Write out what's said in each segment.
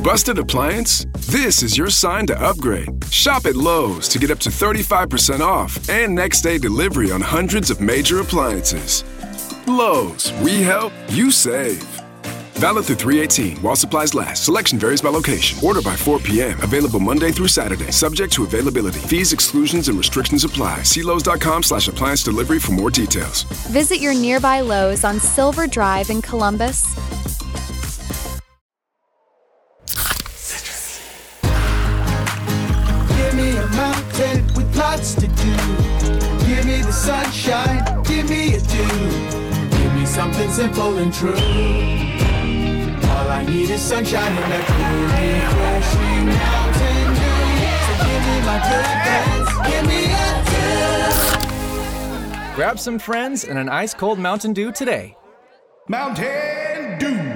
Busted appliance? This is your sign to upgrade. Shop at Lowe's to get up to 35% off and next day delivery on hundreds of major appliances. Lowe's, we help, you save. Valid through 3/18 while supplies last. Selection varies by location. Order by 4 p.m. Available Monday through Saturday. Subject to availability. Fees, exclusions, and restrictions apply. See Lowe's.com/appliance delivery for more details. Visit your nearby Lowe's on Silver Drive in Columbus. Give me a mountain with lots to do. Give me the sunshine. Give me a dew. Give me something simple and true. All I need is sunshine and a cool, refreshing Mountain Dew. So give me my good friends, give me a dew. Grab some friends and an ice-cold Mountain Dew today. Mountain Dew.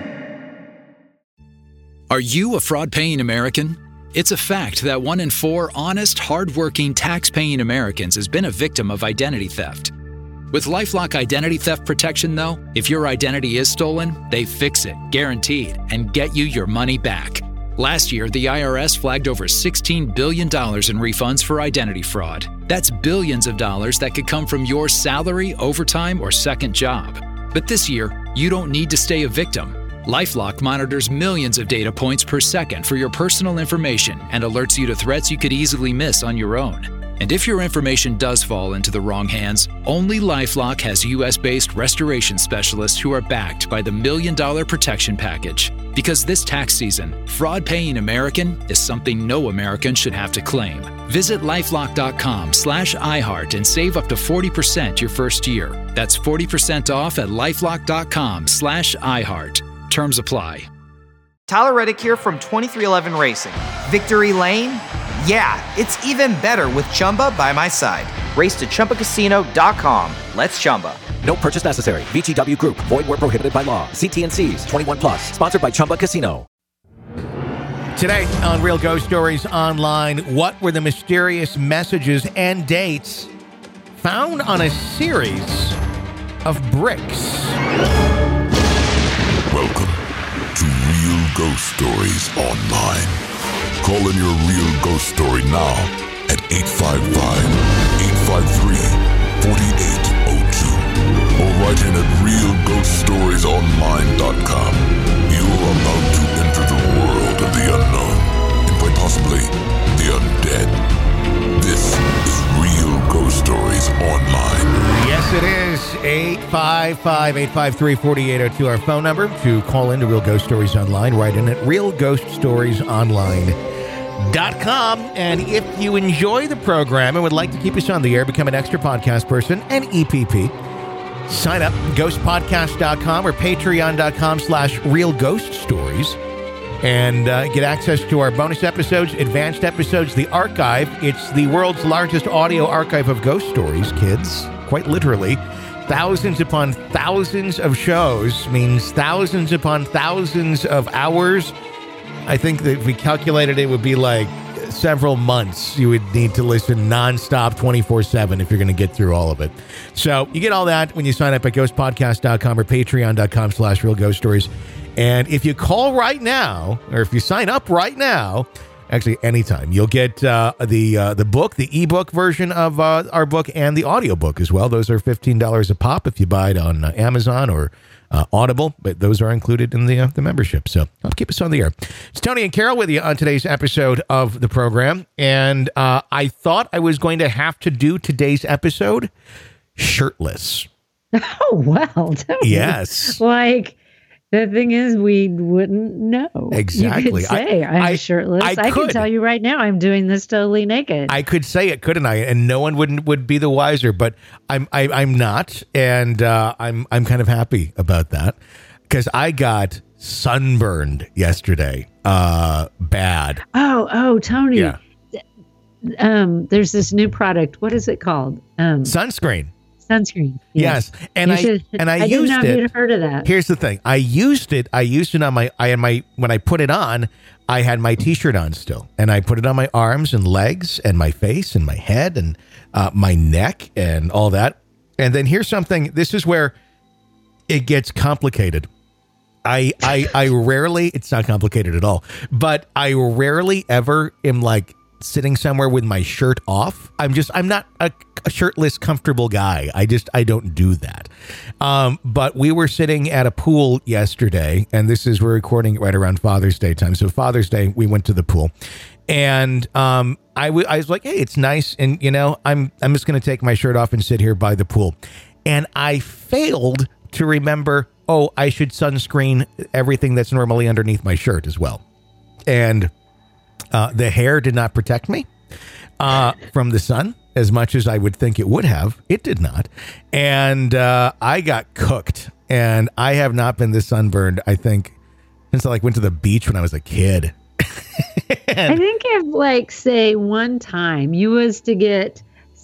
Are you a fraud-paying American? It's a fact that 1 in 4 honest, hard-working, tax-paying Americans has been a victim of identity theft. With LifeLock Identity Theft Protection, though, if your identity is stolen, they fix it, guaranteed, and get you your money back. Last year, the IRS flagged over $16 billion in refunds for identity fraud. That's billions of dollars that could come from your salary, overtime, or second job. But this year, you don't need to stay a victim. LifeLock monitors millions of data points per second for your personal information and alerts you to threats you could easily miss on your own. And if your information does fall into the wrong hands, only LifeLock has U.S.-based restoration specialists who are backed by the $1 Million Protection Package. Because this tax season, fraud-paying American is something no American should have to claim. Visit LifeLock.com/iHeart and save up to 40% your first year. That's 40% off at LifeLock.com/iHeart. Terms apply. Tyler Reddick here from 2311 Racing. Victory Lane? Yeah, it's even better with Chumba by my side. Race to ChumbaCasino.com. Let's Chumba. No purchase necessary. VGW Group. Void where prohibited by law. See T&Cs. 21 plus. Sponsored by Chumba Casino. Today on Real Ghost Stories Online, what were the mysterious messages and dates found on a series of bricks? Welcome to Real Ghost Stories Online. Call in your real ghost story now at 855-853-4802 or write in at realghoststoriesonline.com. You're about to enter the world of the unknown and quite possibly the undead. This is Real Ghost Stories Online. Yes, it is. 855-853-4802, our phone number to call into Real Ghost Stories Online. Write in at realghoststoriesonline.com. And if you enjoy the program and would like to keep us on the air, become an extra podcast person, an EPP, sign up, ghostpodcast.com or patreon.com/realghoststories, and get access to our bonus episodes, advanced episodes, the archive. It's the world's largest audio archive of ghost stories, kids, quite literally. Thousands upon thousands of shows means thousands upon thousands of hours. I think that if we calculated it would be like several months you would need to listen nonstop 24/7 if you're going to get through all of it. So you get all that when you sign up at ghostpodcast.com or patreon.com/realghoststories. And if you call right now, or if you sign up right now, actually anytime, you'll get the book, the ebook version of our book, and the audiobook as well. Those are $15 a pop if you buy it on Amazon or Audible, but those are included in the membership. So I'll keep us on the air. It's Tony and Carol with you on today's episode of the program. And I thought I was going to have to do today's episode shirtless. Oh, wow. Yes. Like, the thing is, we wouldn't know. Exactly. You could say I'm shirtless. I could can tell you right now, I'm doing this totally naked. I could say it, couldn't I? And no one would be the wiser. But I'm not, and I'm kind of happy about that because I got sunburned yesterday. Bad. Oh, Tony. Yeah. There's this new product. What is it called? Sunscreen. Sunscreen. Yes. And I used it. I didn't know if you'd heard of that. Here's the thing. I used it on when I put it on, I had my t-shirt on still. And I put it on my arms and legs and my face and my head and my neck and all that. And then here's something. This is where it gets complicated. I rarely, it's not complicated at all, but I rarely ever am like sitting somewhere with my shirt off. I'm not a shirtless, comfortable guy. I don't do that. But we were sitting at a pool yesterday, and we're recording it right around Father's Day time. So Father's Day, we went to the pool, and I was like, hey, it's nice, and I'm just going to take my shirt off and sit here by the pool, and I failed to remember, I should sunscreen everything that's normally underneath my shirt as well, and the hair did not protect me from the sun as much as I would think it would have. It did not. And I got cooked. And I have not been this sunburned, I think, since I went to the beach when I was a kid. I think if say one time you was to get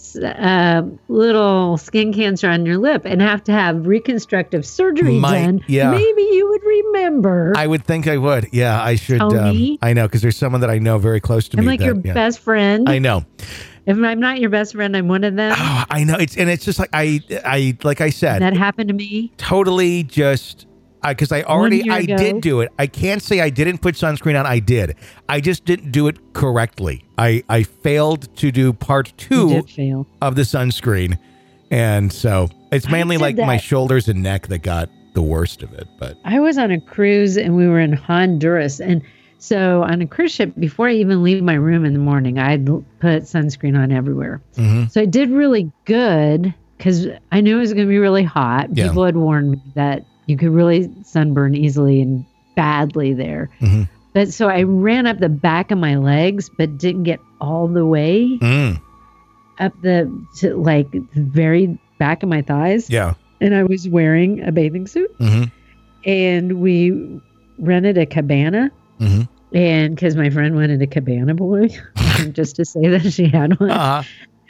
little skin cancer on your lip and have to have reconstructive surgery done, maybe you would remember. I would think I would. Yeah, I should. I know, because there's someone that I know very close to me. I'm like your best friend. I know. If I'm not your best friend, I'm one of them. Oh, I know. It's just like I said. That happened to me. Totally just. Because I did do it. I can't say I didn't put sunscreen on. I did. I just didn't do it correctly. I failed to do part 2 of the sunscreen. And so it's mainly my shoulders and neck that got the worst of it. But I was on a cruise and we were in Honduras. And so on a cruise ship, before I even leave my room in the morning, I'd put sunscreen on everywhere. Mm-hmm. So I did really good because I knew it was going to be really hot. Yeah. People had warned me that you could really sunburn easily and badly there. Mm-hmm. But so I ran up the back of my legs, but didn't get all the way up the very back of my thighs. Yeah. And I was wearing a bathing suit. Mm-hmm. And we rented a cabana. Mm-hmm. And because my friend wanted a cabana boy, just to say that she had one. Uh-huh.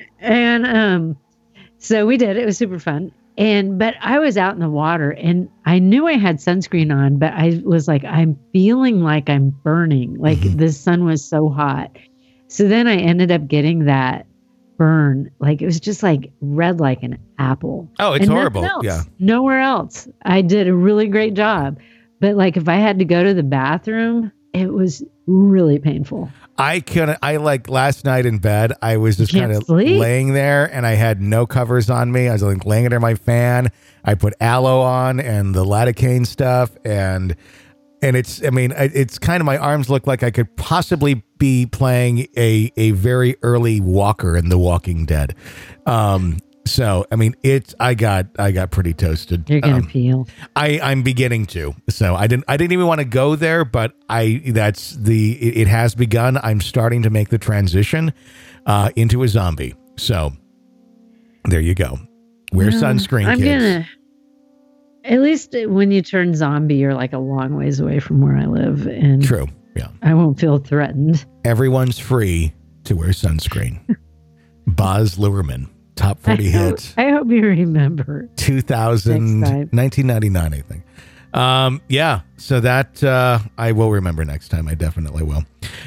And so we did. It was super fun. But I was out in the water and I knew I had sunscreen on, but I was like, I'm feeling like I'm burning. Like the sun was so hot. So then I ended up getting that burn. Like it was just like red like an apple. Oh, it's horrible. Yeah. Nowhere else. I did a really great job. But like if I had to go to the bathroom, it was really painful. Last night in bed, I was just kind of laying there and I had no covers on me. I was laying under my fan. I put aloe on and the lidocaine stuff. And it's kind of, my arms look like I could possibly be playing a very early walker in The Walking Dead. So, I got pretty toasted. You're going to peel. I'm beginning to. So I didn't even want to go there, but it has begun. I'm starting to make the transition into a zombie. So there you go. Wear sunscreen, kids. At least when you turn zombie, you're like a long ways away from where I live. And true. Yeah. I won't feel threatened. Everyone's free to wear sunscreen. Baz Luhrmann. Top 40 hits. I hope you remember. 1999, I think. So that I will remember next time. I definitely will.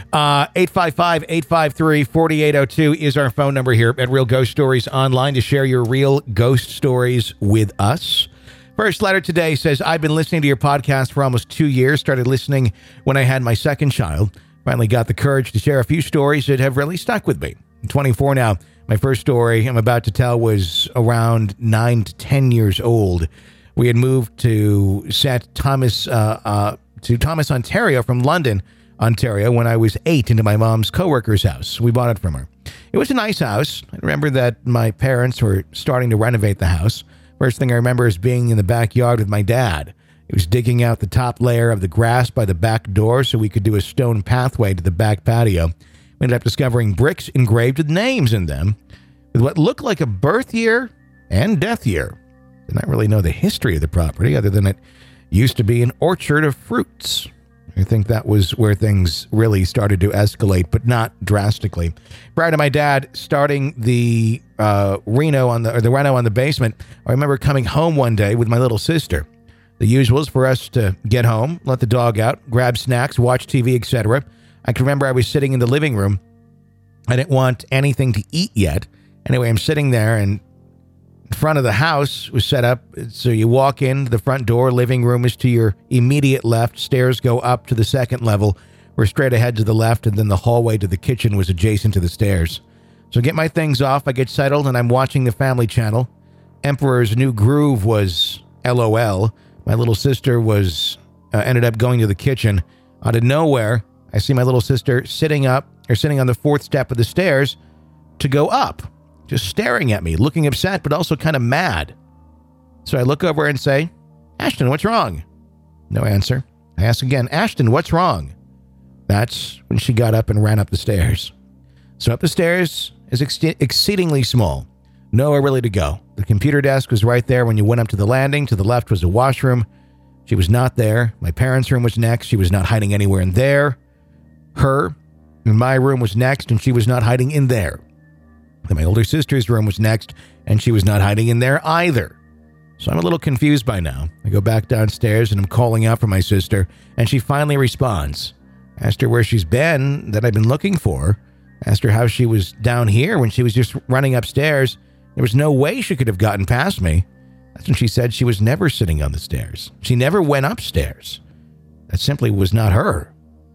855-853-4802 is our phone number here at Real Ghost Stories Online to share your real ghost stories with us. First letter today says, I've been listening to your podcast for almost 2 years. Started listening when I had my second child. Finally got the courage to share a few stories that have really stuck with me. I'm 24 now. My first story I'm about to tell was around 9 to 10 years old. We had moved to Thomas, Ontario from London, Ontario, when I was 8 into my mom's coworker's house. We bought it from her. It was a nice house. I remember that my parents were starting to renovate the house. First thing I remember is being in the backyard with my dad. He was digging out the top layer of the grass by the back door so we could do a stone pathway to the back patio. We ended up discovering bricks engraved with names in them, with what looked like a birth year and death year. Did not really know the history of the property, other than it used to be an orchard of fruits. I think that was where things really started to escalate, but not drastically. Prior to my dad starting the Reno on the basement, I remember coming home one day with my little sister. The usual is for us to get home, let the dog out, grab snacks, watch TV, etc. I can remember I was sitting in the living room. I didn't want anything to eat yet. Anyway, I'm sitting there and In front of the house was set up so you walk in, the front door, living room is to your immediate left, stairs go up to the second level, we're straight ahead to the left, and then the hallway to the kitchen was adjacent to the stairs. So I get my things off, I get settled, and I'm watching the Family Channel. Emperor's New Groove was LOL. My little sister was ended up going to the kitchen. Out of nowhere, I see my little sister sitting on the fourth step of the stairs to go up, just staring at me, looking upset, but also kind of mad. So I look over and say, Ashton, what's wrong? No answer. I ask again, Ashton, what's wrong? That's when she got up and ran up the stairs. So up the stairs is exceedingly small. Nowhere really to go. The computer desk was right there when you went up to the landing. To the left was a washroom. She was not there. My parents' room was next. She was not hiding anywhere in there. My room was next, and she was not hiding in there. Then my older sister's room was next, and she was not hiding in there either. So I'm a little confused by now. I go back downstairs, and I'm calling out for my sister, and she finally responds. Asked her where she's been that I've been looking for. Asked her how she was down here when she was just running upstairs. There was no way she could have gotten past me. That's when she said she was never sitting on the stairs. She never went upstairs. That simply was not her.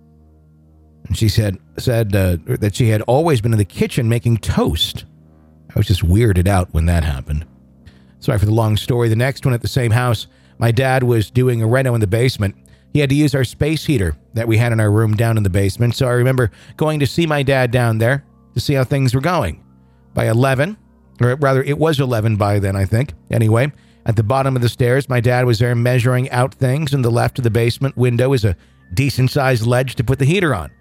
And she said that she had always been in the kitchen making toast. I was just weirded out when that happened. Sorry for the long story. The next one at the same house, my dad was doing a reno in the basement. He had to use our space heater that we had in our room down in the basement. So I remember going to see my dad down there to see how things were going. By 11, or rather it was 11 by then, I think. Anyway, at the bottom of the stairs, my dad was there measuring out things, and the left of the basement window is a decent-sized ledge to put the heater on.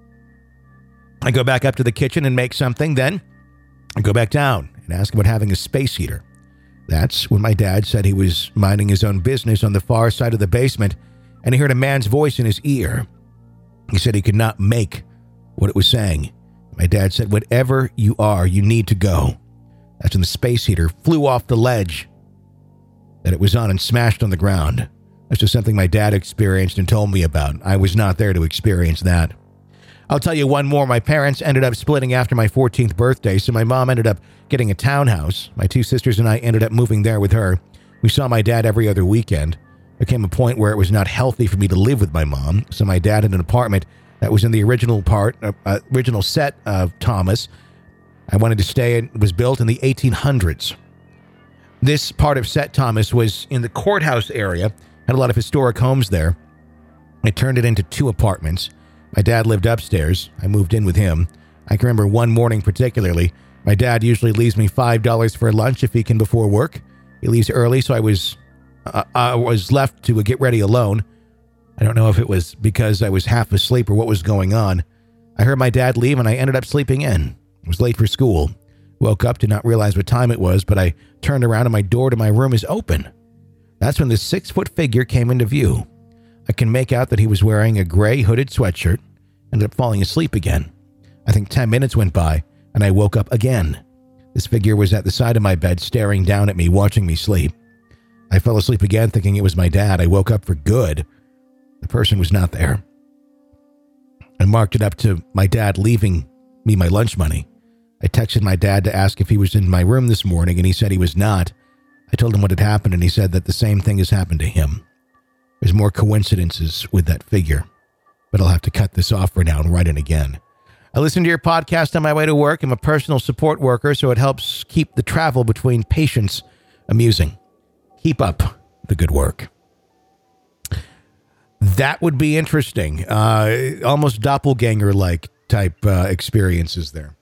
I go back up to the kitchen and make something, then I go back down and ask about having a space heater. That's when my dad said he was minding his own business on the far side of the basement, and he heard a man's voice in his ear. He said he could not make what it was saying. My dad said, whatever you are, you need to go. That's when the space heater flew off the ledge that it was on and smashed on the ground. That's just something my dad experienced and told me about. I was not there to experience that. I'll tell you one more. My parents ended up splitting after my 14th birthday, so my mom ended up getting a townhouse. My two sisters and I ended up moving there with her. We saw my dad every other weekend. There came a point where it was not healthy for me to live with my mom, so my dad had an apartment that was in the original set of Thomas. I wanted to stay in. It was built in the 1800s. This part of Set Thomas was in the courthouse area, had a lot of historic homes there. I turned it into 2 apartments. My dad lived upstairs. I moved in with him. I can remember one morning particularly. My dad usually leaves me $5 for lunch if he can before work. He leaves early, so I was left to get ready alone. I don't know if it was because I was half asleep or what was going on. I heard my dad leave and I ended up sleeping in. I was late for school. Woke up, did not realize what time it was, but I turned around and my door to my room is open. That's when this 6-foot figure came into view. I can make out that he was wearing a gray hooded sweatshirt. Ended up falling asleep again. I think 10 minutes went by and I woke up again. This figure was at the side of my bed staring down at me, watching me sleep. I fell asleep again thinking it was my dad. I woke up for good. The person was not there. I marked it up to my dad leaving me my lunch money. I texted my dad to ask if he was in my room this morning, and he said he was not. I told him what had happened, and he said that the same thing has happened to him. There's more coincidences with that figure, but I'll have to cut this off for now and write it again. I listen to your podcast on my way to work. I'm a personal support worker, so it helps keep the travel between patients amusing. Keep up the good work. That would be interesting. Almost doppelganger-like type experiences there.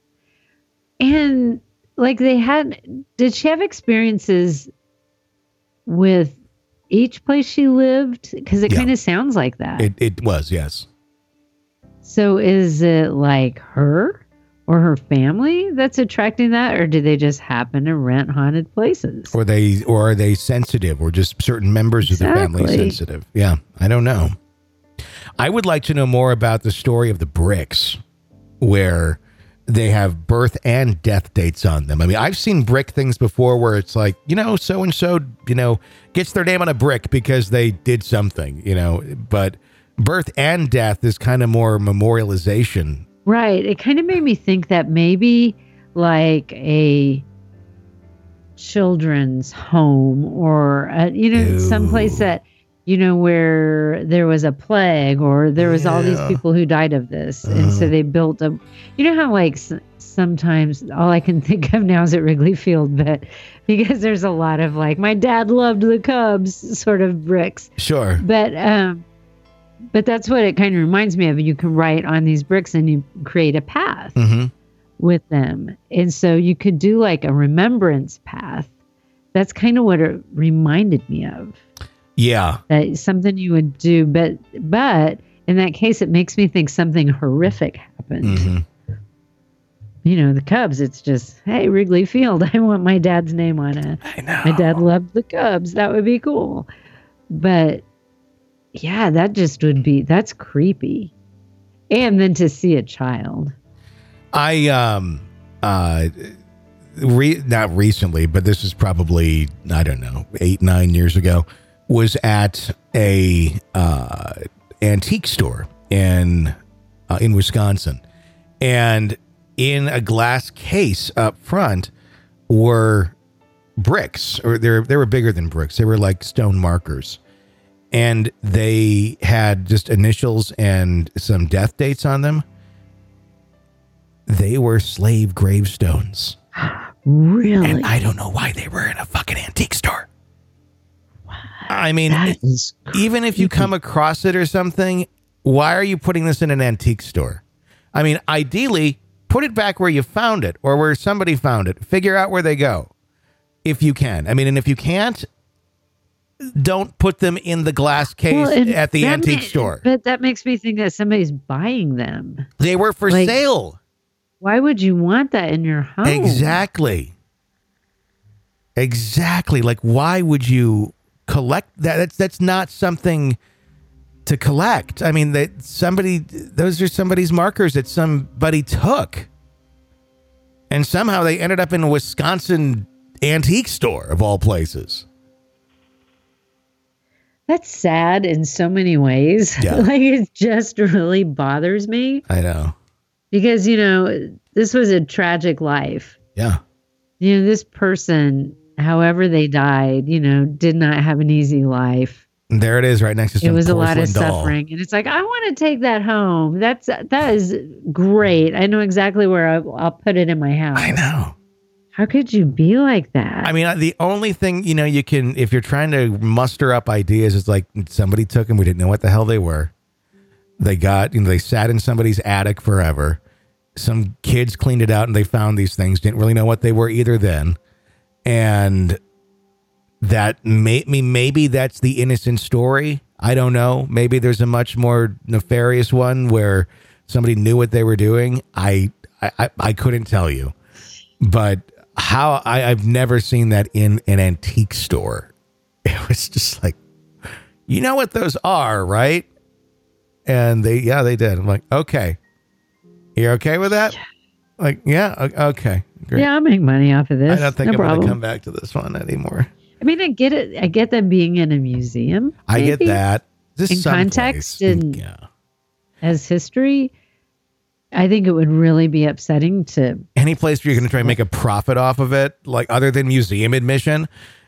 And like did she have experiences with each place she lived? Because it kind of sounds like that. It was, yes. So is it like her or her family that's attracting that, or do they just happen to rent haunted places? Or are they sensitive, or just certain members of the family sensitive? Yeah, I don't know. I would like to know more about the story of the bricks, where they have birth and death dates on them. I mean, I've seen brick things before where it's like, so-and-so, gets their name on a brick because they did something, but birth and death is kind of more memorialization. Right. It kind of made me think that maybe like a children's home or someplace that, where there was a plague or there was all these people who died of this. And so they built how like sometimes all I can think of now is at Wrigley Field, but because there's a lot of like, my dad loved the Cubs sort of bricks. Sure. But that's what it kind of reminds me of. You can write on these bricks and you create a path with them. And so you could do like a remembrance path. That's kind of what it reminded me of. Yeah. That's something you would do. But in that case, it makes me think something horrific happened. The Cubs, it's just, hey, Wrigley Field, I want my dad's name on it. I know. My dad loved the Cubs. That would be cool. But yeah, that's creepy. And then to see a child. Not recently, but this is probably, I don't know, 8-9 years ago, was at a antique store in Wisconsin. And in a glass case up front were bricks, or they were bigger than bricks. They were like stone markers. And they had just initials and some death dates on them. They were slave gravestones. Really? And I don't know why they were in a fucking antique store. Wow. I mean, even if you come across it or something, why are you putting this in an antique store? I mean, ideally, put it back where you found it or where somebody found it. Figure out where they go if you can. I mean, and if you can't, don't put them in the glass case at the antique store. But that makes me think that somebody's buying them. They were for sale. Why would you want that in your home? Exactly. Like, why would you collect that? That's not something to collect. I mean, those are somebody's markers that somebody took. And somehow they ended up in a Wisconsin antique store of all places. That's sad in so many ways. Yeah. Like, it just really bothers me. I know. Because, this was a tragic life. Yeah. This person, however they died, did not have an easy life. And there it is right next to some It was a lot of doll. suffering. And it's like, I want to take that home. That is great. I know exactly where I'll put it in my house. I know. How could you be like that? I mean, the only thing, you can, if you're trying to muster up ideas, is like somebody took them. We didn't know what the hell they were. They they sat in somebody's attic forever. Some kids cleaned it out and they found these things. Didn't really know what they were either then. And that maybe that's the innocent story. I don't know. Maybe there's a much more nefarious one where somebody knew what they were doing. I couldn't tell you. But how I've never seen that in an antique store. It was just like, you know what those are, right? And they did. I'm like, okay. You're okay with that? Like, yeah, okay. Great. Yeah, I'll make money off of this. I don't think I'm going to come back to this one anymore. I mean, I get it. I get them being in a museum. I get that. In context and as history, I think it would really be upsetting to... Any place where you're going to try and make a profit off of it, like other than museum admission.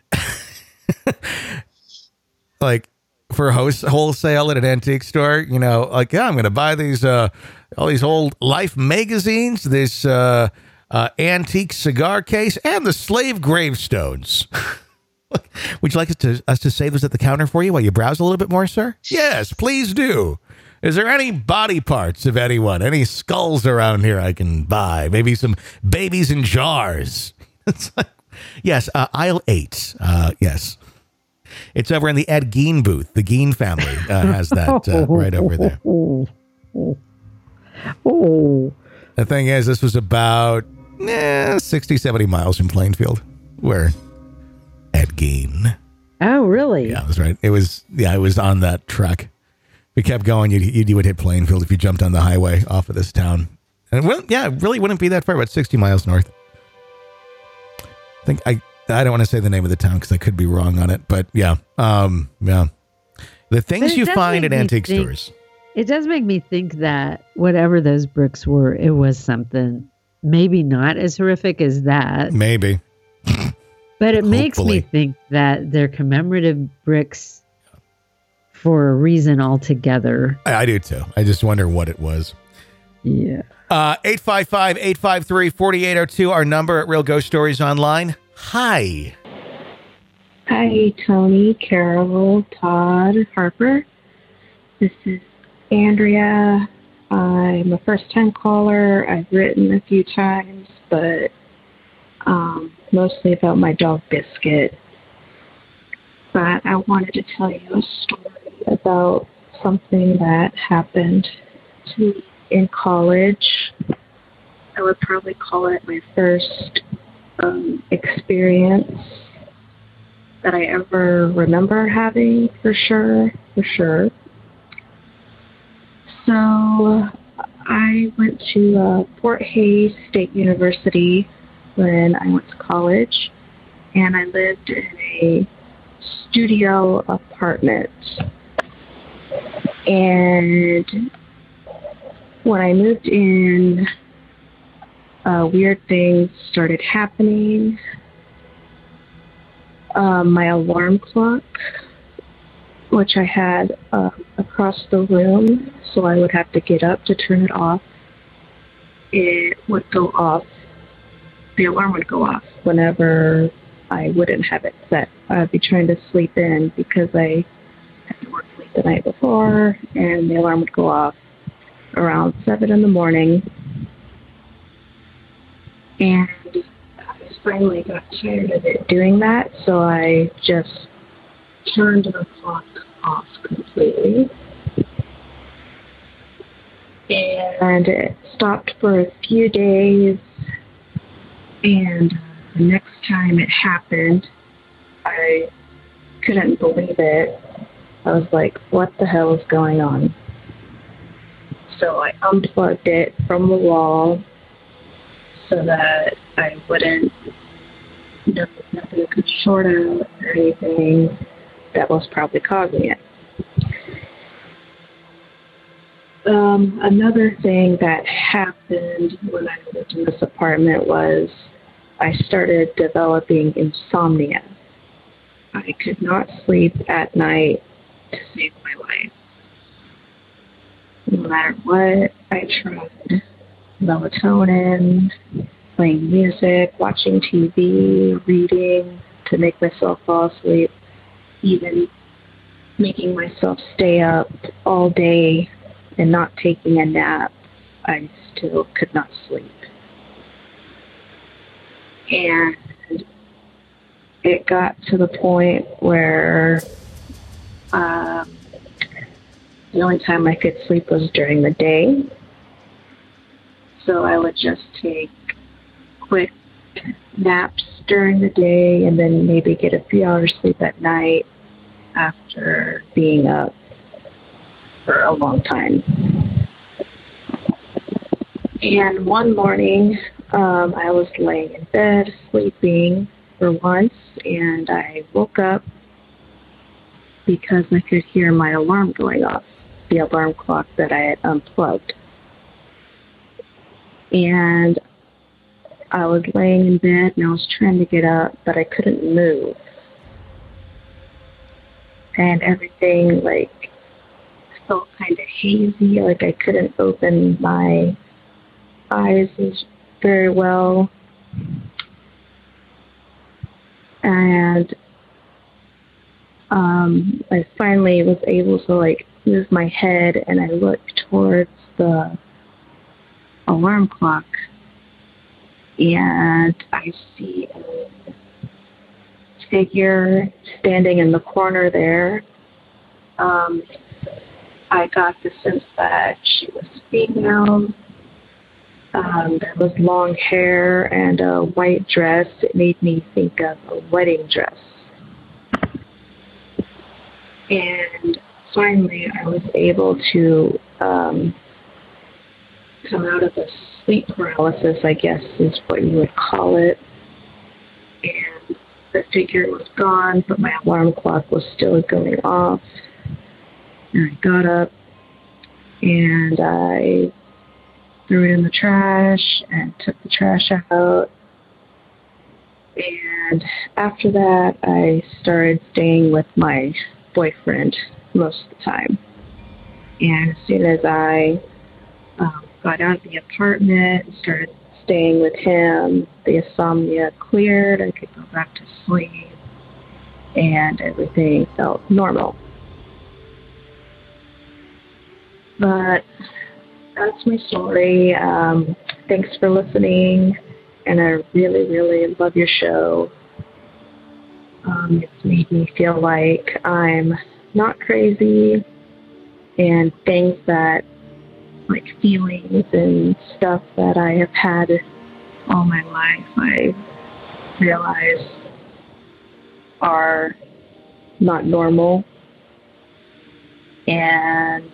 Like for wholesale at an antique store, like, yeah, I'm going to buy these... all these old Life magazines, this antique cigar case, and the slave gravestones. Would you like us to save those at the counter for you while you browse a little bit more, sir? Yes, please do. Is there any body parts of anyone? Any skulls around here I can buy? Maybe some babies in jars. It's like, yes, aisle 8. Yes. It's over in the Ed Gein booth. The Gein family has that right over there. Oh. The thing is, this was about 60, 70 miles from Plainfield, where Ed Gein. Oh, really? Yeah, that's right. It was on that trek. If you kept going, you would hit Plainfield if you jumped on the highway off of this town. And it really wouldn't be that far, about 60 miles north. I think I don't want to say the name of the town because I could be wrong on it, but yeah. The things you find at antique stores. It does make me think that whatever those bricks were, it was something maybe not as horrific as that. Maybe. But it makes me think that they're commemorative bricks for a reason altogether. I do too. I just wonder what it was. Yeah. 855-853-4802, our number at Real Ghost Stories Online. Hi. Hi, Tony, Carol, Todd, Harper. This is Andrea. I'm a first-time caller. I've written a few times, but mostly about my dog Biscuit. But I wanted to tell you a story about something that happened to me in college. I would probably call it my first experience that I ever remember having, for sure. So I went to Fort Hays State University when I went to college, and I lived in a studio apartment. And when I moved in, weird things started happening. My alarm clock, which I had across the room, so I would have to get up to turn it off. It would go off. The alarm would go off whenever I wouldn't have it set. I'd be trying to sleep in because I had to work late the night before, and the alarm would go off around 7 in the morning. And I finally got tired of it doing that, so I just turned the clock off completely. And it stopped for a few days, and the next time it happened, I couldn't believe it. I was like, what the hell is going on? So I unplugged it from the wall so that I wouldn't, nothing could short out or anything that was probably causing it. Another thing that happened when I lived in this apartment was I started developing insomnia. I could not sleep at night to save my life. No matter what I tried, melatonin, playing music, watching TV, reading to make myself fall asleep, even making myself stay up all day and not taking a nap, I still could not sleep. And it got to the point where the only time I could sleep was during the day. So I would just take quick naps during the day and then maybe get a few hours sleep at night after being up for a long time. And one morning, I was laying in bed sleeping for once, and I woke up because I could hear my alarm going off, the alarm clock that I had unplugged. And I was laying in bed and I was trying to get up, but I couldn't move. And everything felt kind of hazy, like I couldn't open my eyes very well. And I finally was able to move my head, and I looked towards the alarm clock, and I see a figure standing in the corner there. I got the sense that she was female. There was long hair and a white dress. It made me think of a wedding dress. And finally, I was able to come out of the sleep paralysis, I guess is what you would call it. And the figure was gone, but my alarm clock was still going off. And I got up and I threw it in the trash and took the trash out. And after that, I started staying with my boyfriend most of the time. And as soon as I got out of the apartment and started staying with him, the insomnia cleared. I could go back to sleep, and everything felt normal. But that's my story. Thanks for listening, and I really, really love your show. It's made me feel like I'm not crazy, and things that, like feelings and stuff that I have had all my life, I realize are not normal. And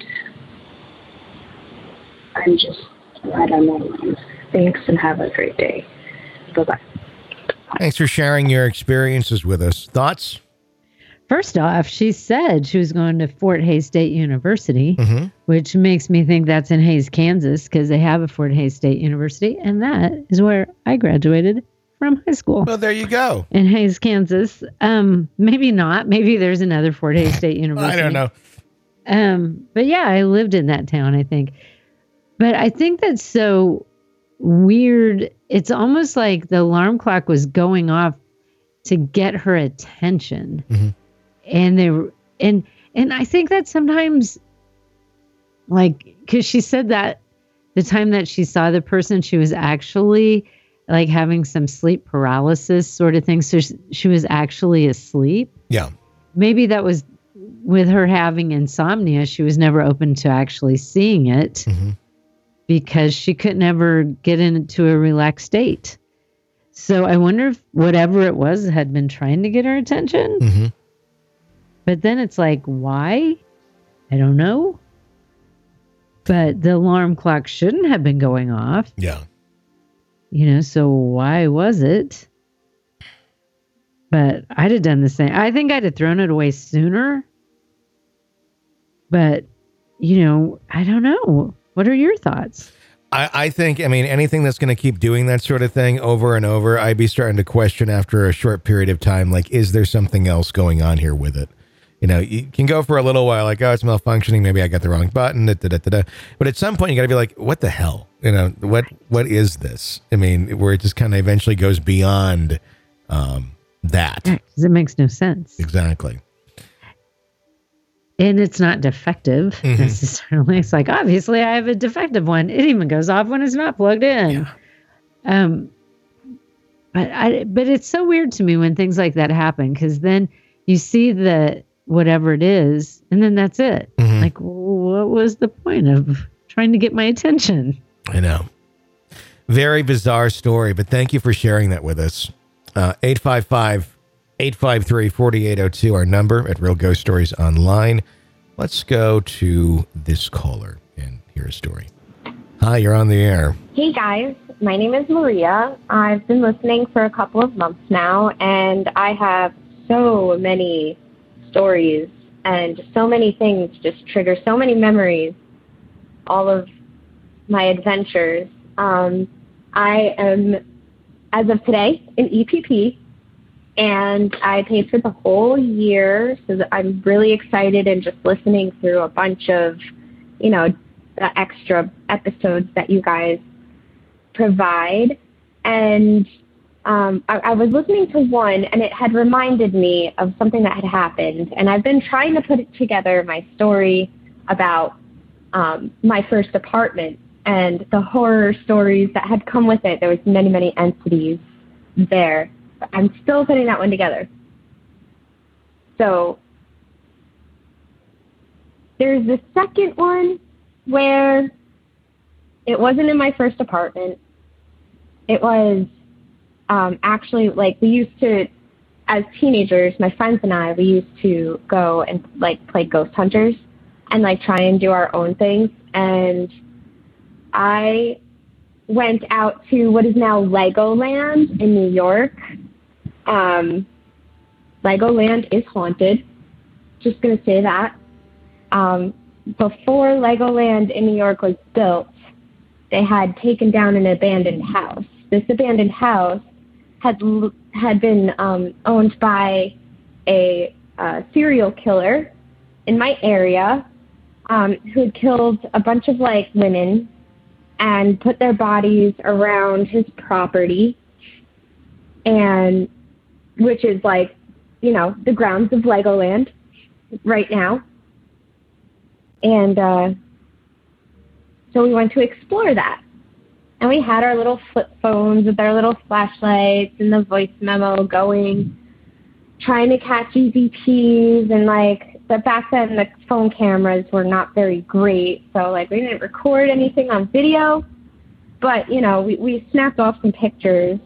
I don't know. Thanks, and have a great day. Bye-bye. Thanks for sharing your experiences with us. Thoughts? First off, she said she was going to Fort Hays State University, which makes me think that's in Hays, Kansas, because they have a Fort Hays State University, and that is where I graduated from high school. Well, there you go. In Hays, Kansas. Maybe not. Maybe there's another Fort Hays State University. I don't know. But yeah, I lived in that town, I think. But I think that's so weird. It's almost like the alarm clock was going off to get her attention. And and I think that sometimes, like, because she said that the time that she saw the person, she was actually like having some sleep paralysis sort of thing. So she was actually asleep. Yeah. Maybe that was with her having insomnia. She was never open to actually seeing it because she could never get into a relaxed state. So I wonder if whatever it was had been trying to get her attention. But then it's like, why? I don't know. But the alarm clock shouldn't have been going off. Yeah. You know, so why was it? But I'd have done the same. I think I'd have thrown it away sooner. But, you know, I don't know. What are your thoughts? I think, I mean, anything that's going to keep doing that sort of thing over and over, I'd be starting to question after a short period of time, like, is there something else going on here with it? You know, you can go for a little while, like, oh, it's malfunctioning. Maybe I got the wrong button. But at some point, you got to be like, what the hell? You know, what is this? I mean, where it just kind of eventually goes beyond that. Because it makes no sense. Exactly. And it's not defective necessarily. It's like, obviously, I have a defective one. It even goes off when it's not plugged in. Yeah. But it's so weird to me when things like that happen, because then you see the whatever it is, and then that's it. Like, what was the point of trying to get my attention? I know. Very bizarre story, but thank you for sharing that with us. 855-853-4802, our number at Real Ghost Stories Online. Let's go to this caller and hear a story. Hi, you're on the air. Hey, guys. My name is Maria. I've been listening for a couple of months now, and I have so many stories and so many things just trigger so many memories, all of my adventures. I am, as of today, an EPP, and I paid for the whole year, so that I'm really excited and just listening through a bunch of, you know, the extra episodes that you guys provide. And I was listening to one, and it had reminded me of something that had happened. And I've been trying to put it together, my story about my first apartment and the horror stories that had come with it. There was many, many entities there. But I'm still putting that one together. So there's the second one where it wasn't in my first apartment. It was actually, like, we used to, as teenagers, my friends and I, we used to go and, like, play ghost hunters and, like, try and do our own things. And I went out to what is now Legoland in New York. Legoland is haunted. Just going to say that. Before Legoland in New York was built, they had taken down an abandoned house. This abandoned house had been owned by a serial killer in my area who had killed a bunch of like women and put their bodies around his property, and which is like, you know, the grounds of Legoland right now. And so we went to explore that. And we had our little flip phones with our little flashlights and the voice memo going, trying to catch EVPs. And like, but back then the phone cameras were not very great. So like, we didn't record anything on video, but you know, we snapped off some pictures.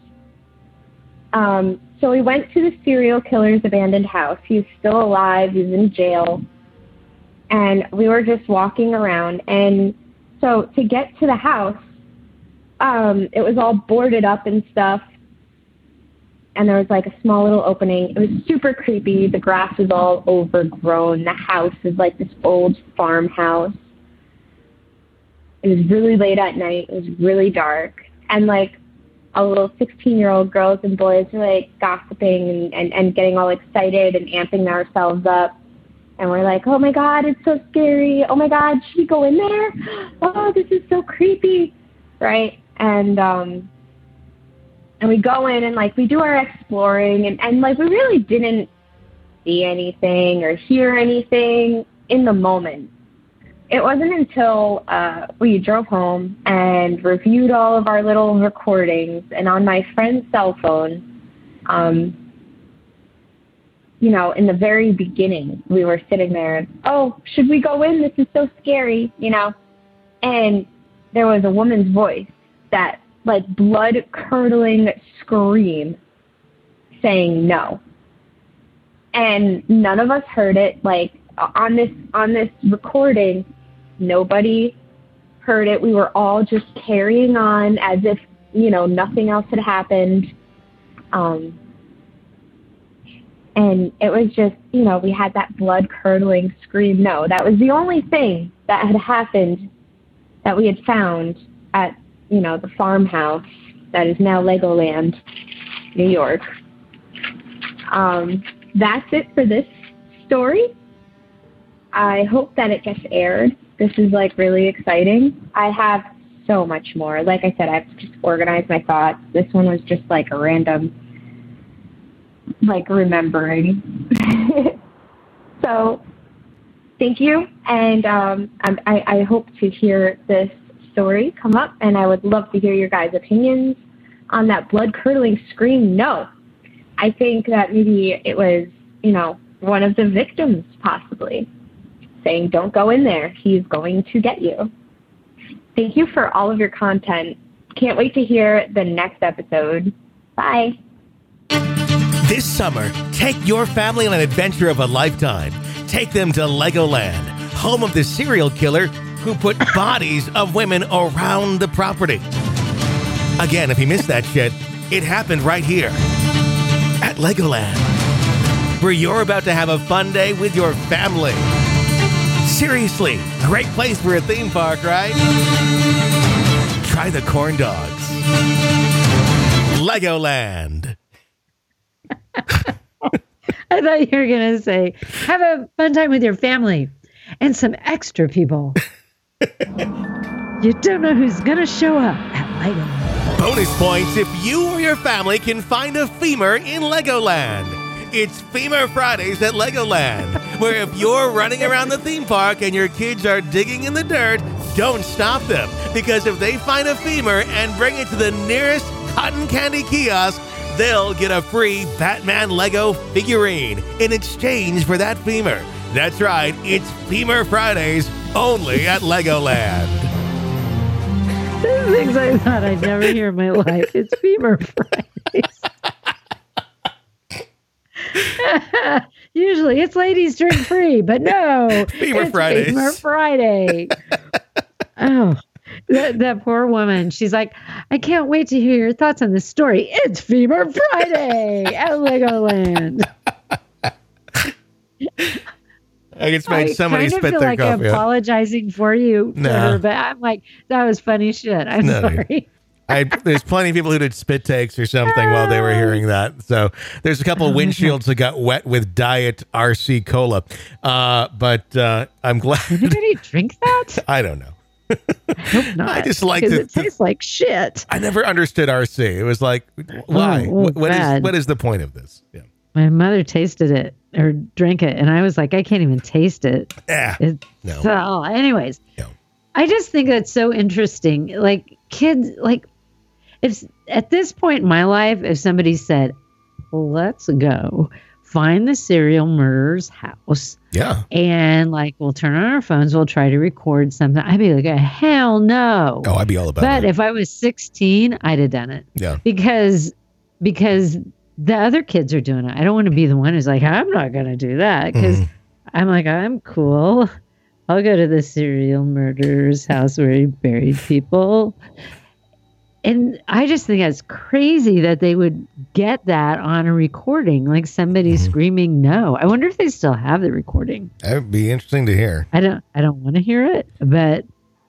So we went to the serial killer's abandoned house. He's still alive. He's in jail. And we were just walking around. And so to get to the house, it was all boarded up and stuff. And there was like a small little opening. It was super creepy. The grass was all overgrown. The house is like this old farmhouse. It was really late at night. It was really dark. And like all little 16-year-old girls and boys were like gossiping and getting all excited and amping ourselves up. And we're like, oh my God, it's so scary. Oh my God, should we go in there? Oh, this is so creepy. Right? And we go in and like we do our exploring and like we really didn't see anything or hear anything in the moment. It wasn't until we drove home and reviewed all of our little recordings, and on my friend's cell phone, you know, in the very beginning, we were sitting there and, oh, should we go in? This is so scary, you know? And there was a woman's voice, that like blood-curdling scream saying no. And none of us heard it. Like on this recording, nobody heard it. We were all just carrying on as if, you know, nothing else had happened. And it was just, you know, we had that blood-curdling scream. No, that was the only thing that had happened that we had found at, you know, the farmhouse that is now Legoland, New York. That's it for this story. I hope that it gets aired. This is like really exciting. I have so much more. Like I said, I've just organized my thoughts. This one was just like a random, like, remembering. So thank you. And I hope to hear this story come up, and I would love to hear your guys' opinions on that blood-curdling scream. No, I think that maybe it was, you know, one of the victims possibly saying, don't go in there. He's going to get you. Thank you for all of your content. Can't wait to hear the next episode. Bye. This summer, take your family on an adventure of a lifetime. Take them to Legoland, home of the serial killer who put bodies of women around the property. Again, if you missed that shit, it happened right here at Legoland, where you're about to have a fun day with your family. Seriously, great place for a theme park, right? Try the corn dogs. Legoland. I thought you were going to say, have a fun time with your family and some extra people. You don't know who's going to show up at Legoland. Bonus points if you or your family can find a femur in Legoland. It's Femur Fridays at Legoland, where if you're running around the theme park and your kids are digging in the dirt, don't stop them. Because if they find a femur and bring it to the nearest cotton candy kiosk, they'll get a free Batman Lego figurine in exchange for that femur. That's right, it's Femur Fridays only at Legoland. Things I thought I'd never hear in my life. It's Femur Fridays. Usually it's ladies drink free, but no. Femur Fridays. Femur Friday. Oh, that poor woman. She's like, I can't wait to hear your thoughts on this story. It's Femur Friday at Legoland. I just made somebody spit their like coffee. I'm apologizing for you, No. her, but I'm like, that was funny shit. I'm sorry. There's plenty of people who did spit takes or something while they were hearing that. So there's a couple of windshields that got wet with Diet RC Cola. But I'm glad. Did anybody drink that? I don't know. I hope not. I just like it tastes like shit. I never understood RC. It was like, why? What is the point of this? Yeah. My mother tasted it or drank it, and I was like, I can't even taste it. No. So, anyways, I just think that's so interesting. Like kids, like if at this point in my life, if somebody said, let's go find the serial murderer's house. Yeah. And like, we'll turn on our phones, we'll try to record something. I'd be like, hell no. Oh, I'd be all about But it. if I was 16, I'd have done it. Yeah. Because the other kids are doing it. I don't want to be the one who's like, I'm not going to do that. Because I'm like, I'm cool. I'll go to the serial murderer's house where he buried people. And I just think that's crazy that they would get that on a recording, like somebody screaming no. I wonder if they still have the recording. That would be interesting to hear. I don't want to hear it, but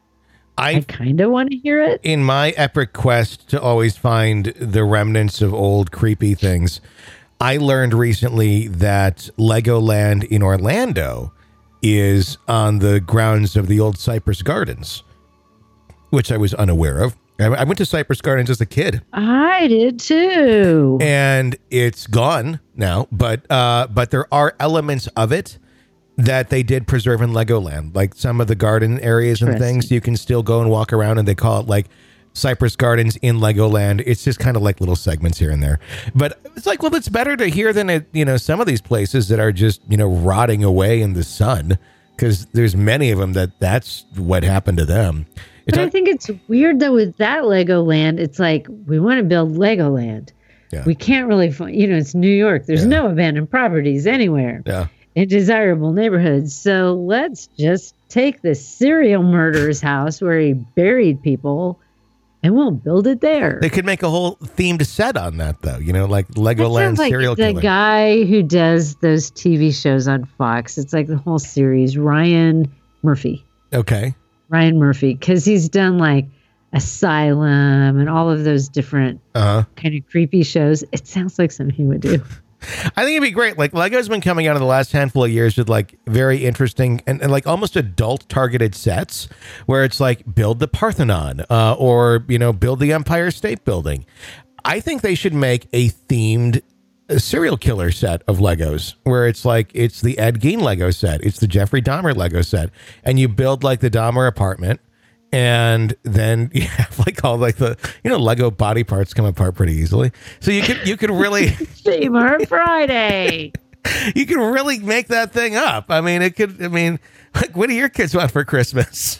I kind of want to hear it. In my epic quest to always find the remnants of old creepy things, I learned recently that Legoland in Orlando is on the grounds of the old Cypress Gardens, which I was unaware of. I went to Cypress Gardens as a kid. I did too. And it's gone now, but there are elements of it that they did preserve in Legoland, like some of the garden areas and things. You can still go and walk around, and they call it like Cypress Gardens in Legoland. It's just kind of like little segments here and there. But it's like, well, it's better to hear than some of these places that are just rotting away in the sun, because there's many of them that's what happened to them. But I think it's weird, though, with that Legoland. It's like, we want to build Legoland. Yeah. We can't really find, it's New York. There's no abandoned properties anywhere in desirable neighborhoods. So let's just take the serial murderer's house where he buried people, and we'll build it there. They could make a whole themed set on that, though. Like Legoland serial killer. killing. The guy who does those TV shows on Fox. It's like the whole series. Ryan Murphy. Okay. Ryan Murphy, because he's done like Asylum and all of those different kind of creepy shows. It sounds like something he would do. I think it'd be great. Like Lego's been coming out in the last handful of years with like very interesting and like almost adult targeted sets where it's like build the Parthenon or, build the Empire State Building. I think they should make a themed serial killer set of Legos where it's like, it's the Ed Gein Lego set. It's the Jeffrey Dahmer Lego set. And you build like the Dahmer apartment. And then you have like all like the, Lego body parts come apart pretty easily. So you could really Femur Friday. You can really make that thing up. Like, what do your kids want for Christmas?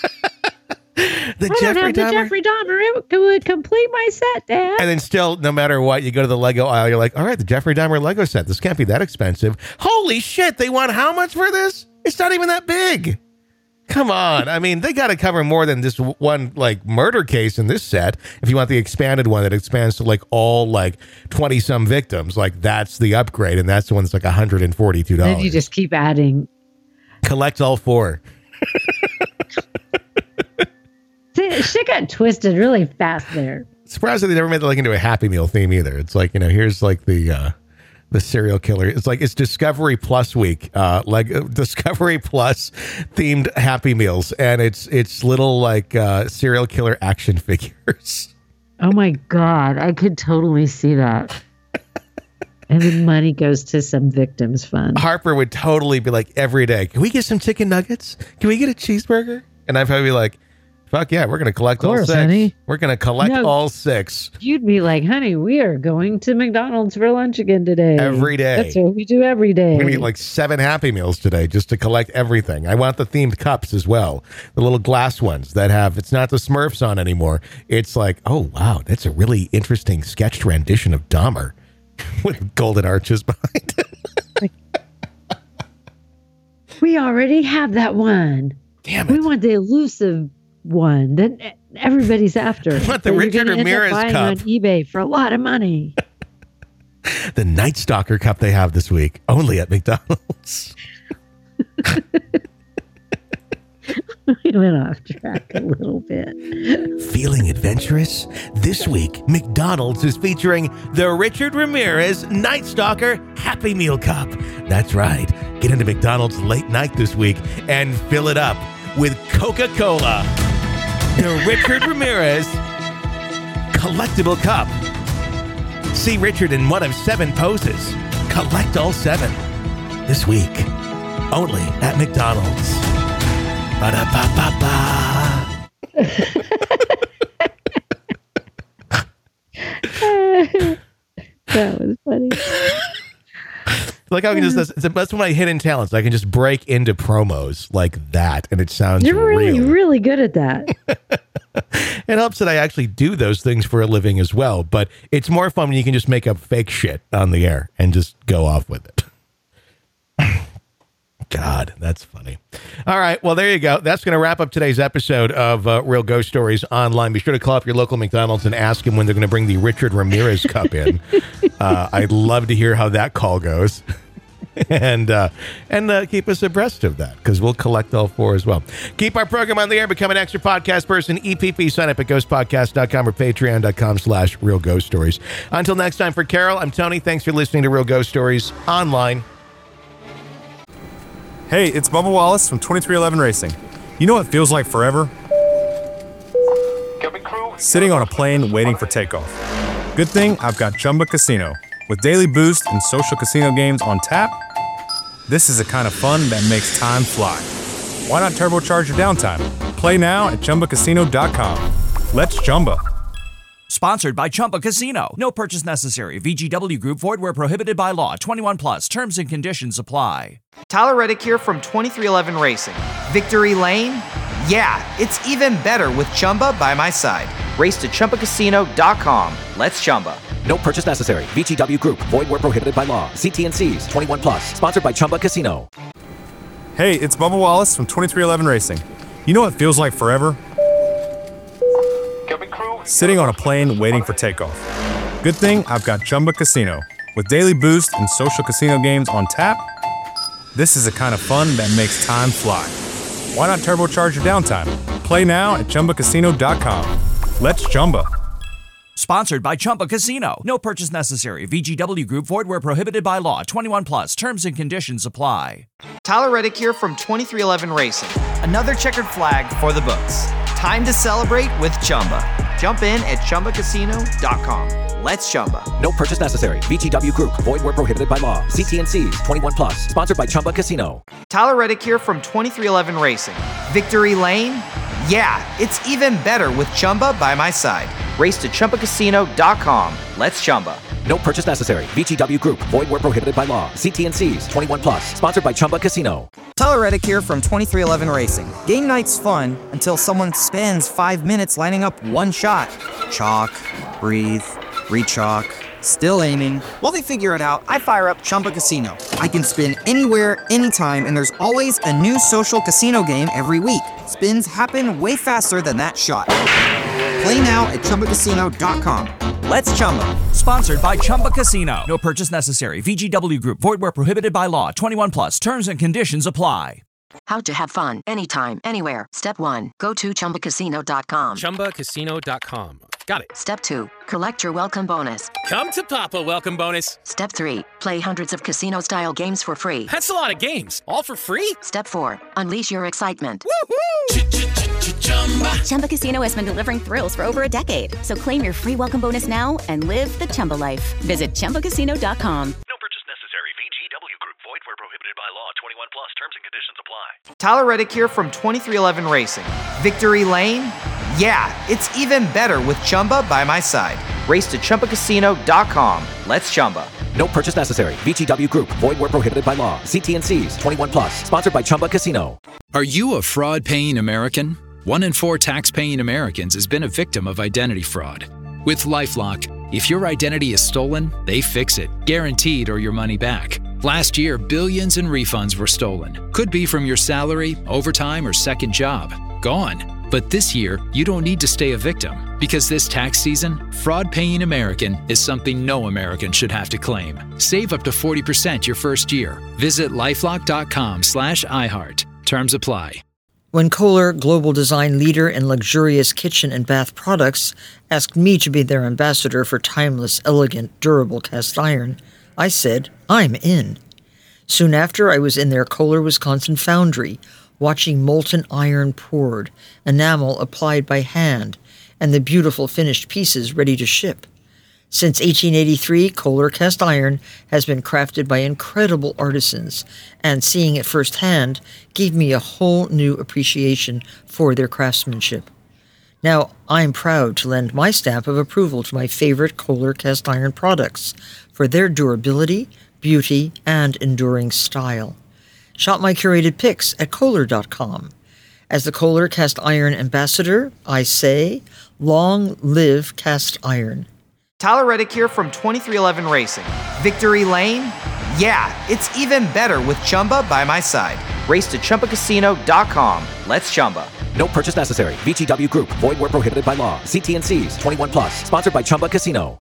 The Jeffrey Dahmer. It would complete my set, Dad. And then still, no matter what, you go to the Lego aisle, you're like, all right, the Jeffrey Dahmer Lego set. This can't be that expensive. Holy shit, they want how much for this? It's not even that big. Come on. They got to cover more than this one, like, murder case in this set. If you want the expanded one that expands to, like, all, like, 20-some victims, like, that's the upgrade, and that's the one that's, like, $142. Then you just keep adding. Collect all 4. See, shit got twisted really fast there. Surprised that they never made it, like, into a Happy Meal theme either. It's like, here's, like, the serial killer. It's like it's Discovery Plus week, like Discovery Plus themed Happy Meals, and it's little like serial killer action figures. Oh my God, I could totally see that. And the money goes to some victims fund. Harper would totally be like, every day, can we get some chicken nuggets? Can we get a cheeseburger? And I'd probably be like, fuck yeah, we're going to collect all 6. Honey. We're going to collect all 6. You'd be like, honey, we are going to McDonald's for lunch again today. Every day. That's what we do every day. We're going to get like 7 Happy Meals today just to collect everything. I want the themed cups as well. The little glass ones that have, it's not the Smurfs on anymore. It's like, oh, wow, that's a really interesting sketched rendition of Dahmer with golden arches behind it. We already have that one. Damn it. We want the elusive one that everybody's after. I want the Richard Ramirez cup on eBay for a lot of money. The Night Stalker cup they have this week, only at McDonald's. We went off track a little bit. Feeling adventurous? This week, McDonald's is featuring the Richard Ramirez Night Stalker Happy Meal Cup. That's right. Get into McDonald's late night this week and fill it up with Coca-Cola. The Richard Ramirez Collectible Cup. See Richard in one of 7 poses. Collect all 7. This week, only at McDonald's. Ba-da-ba-ba-ba. That was funny. Like I can just, that's one of my hidden talents. I can just break into promos like that, and it sounds You're really good at that. It helps that I actually do those things for a living as well, but it's more fun when you can just make up fake shit on the air and just go off with it. God, that's funny. All right, well, there you go. That's going to wrap up today's episode of Real Ghost Stories Online. Be sure to call up your local McDonald's and ask him when they're going to bring the Richard Ramirez Cup in. I'd love to hear how that call goes. And keep us abreast of that, because we'll collect all 4 as well. Keep our program on the air. Become an extra podcast person. EPP. Sign up at ghostpodcast.com or patreon.com/Real Ghost Stories. Until next time, for Carol, I'm Tony. Thanks for listening to Real Ghost Stories Online. Hey, it's Bubba Wallace from 2311 Racing. You know what feels like forever? Sitting on a plane waiting for takeoff. Good thing I've got Chumba Casino. With daily boost and social casino games on tap, this is the kind of fun that makes time fly. Why not turbocharge your downtime? Play now at ChumbaCasino.com. Let's Chumba. Sponsored by Chumba Casino. No purchase necessary. VGW Group. Void where prohibited by law. 21 plus. Terms and conditions apply. Tyler Reddick here from 2311 Racing. Victory Lane? Yeah, it's even better with Chumba by my side. Race to ChumbaCasino.com. Let's Chumba. No purchase necessary. VGW Group. Void where prohibited by law. See T&Cs. 21 plus. Sponsored by Chumba Casino. Hey, it's Bubba Wallace from 2311 Racing. You know what feels like forever? Sitting on a plane waiting for takeoff. Good thing I've got Chumba Casino. With daily boost and social casino games on tap, this is the kind of fun that makes time fly. Why not turbocharge your downtime? Play now at ChumbaCasino.com. Let's Chumba. Sponsored by Chumba Casino. No purchase necessary. VGW Group. Void where prohibited by law. 21 plus. Terms and conditions apply. Tyler Reddick here from 2311 Racing. Another checkered flag for the books. Time to celebrate with Chumba. Jump in at ChumbaCasino.com. Let's Chumba. No purchase necessary. VGW Group. Void where prohibited by law. See T&Cs. 21 plus. Sponsored by Chumba Casino. Tyler Reddick here from 2311 Racing. Victory Lane? Yeah, it's even better with Chumba by my side. Race to ChumbaCasino.com. Let's Chumba. No purchase necessary. VGW Group. Void where prohibited by law. See T&Cs. 21 plus. Sponsored by Chumba Casino. Tyler Reddick here from 2311 Racing. Game night's fun until someone spends 5 minutes lining up one shot. Chalk, breathe, re-chalk, still aiming. While they figure it out, I fire up Chumba Casino. I can spin anywhere, anytime, and there's always a new social casino game every week. Spins happen way faster than that shot. Play now at ChumbaCasino.com. Let's Chumba. Sponsored by Chumba Casino. No purchase necessary. VGW Group. Void where prohibited by law. 21 plus. Terms and conditions apply. How to have fun anytime, anywhere. Step 1. Go to ChumbaCasino.com. ChumbaCasino.com. Got it. Step 2. Collect your welcome bonus. Come to Papa welcome bonus. Step 3. Play hundreds of casino-style games for free. That's a lot of games. All for free? Step 4. Unleash your excitement. Woohoo! Chumba Casino has been delivering thrills for over a decade. So claim your free welcome bonus now and live the Chumba life. Visit ChumbaCasino.com. No purchase necessary. VGW Group. Void where prohibited by law. 21 plus. Terms and conditions apply. Tyler Reddick here from 2311 Racing. Victory Lane? Yeah, it's even better with Chumba by my side. Race to ChumbaCasino.com. Let's Chumba. No purchase necessary. VGW Group. Void where prohibited by law. See T&Cs. 21 plus. Sponsored by Chumba Casino. Are you a fraud-paying American? 1 in 4 tax-paying Americans has been a victim of identity fraud. With LifeLock, if your identity is stolen, they fix it, guaranteed, or your money back. Last year, billions in refunds were stolen. Could be from your salary, overtime, or second job. Gone. But this year, you don't need to stay a victim, because this tax season, fraud-paying American is something no American should have to claim. Save up to 40% your first year. Visit LifeLock.com/iHeart. Terms apply. When Kohler, global design leader in luxurious kitchen and bath products, asked me to be their ambassador for timeless, elegant, durable cast iron, I said, I'm in. Soon after, I was in their Kohler, Wisconsin foundry, watching molten iron poured, enamel applied by hand, and the beautiful finished pieces ready to ship. Since 1883, Kohler cast iron has been crafted by incredible artisans, and seeing it firsthand gave me a whole new appreciation for their craftsmanship. Now, I'm proud to lend my stamp of approval to my favorite Kohler cast iron products for their durability, beauty, and enduring style. Shop my curated picks at Kohler.com. As the Kohler cast iron ambassador, I say, long live cast iron. Tyler Reddick here from 2311 Racing. Victory Lane? Yeah, it's even better with Chumba by my side. Race to ChumbaCasino.com. Let's Chumba. No purchase necessary. VGW Group. Void where prohibited by law. See T&Cs. 21+. Sponsored by Chumba Casino.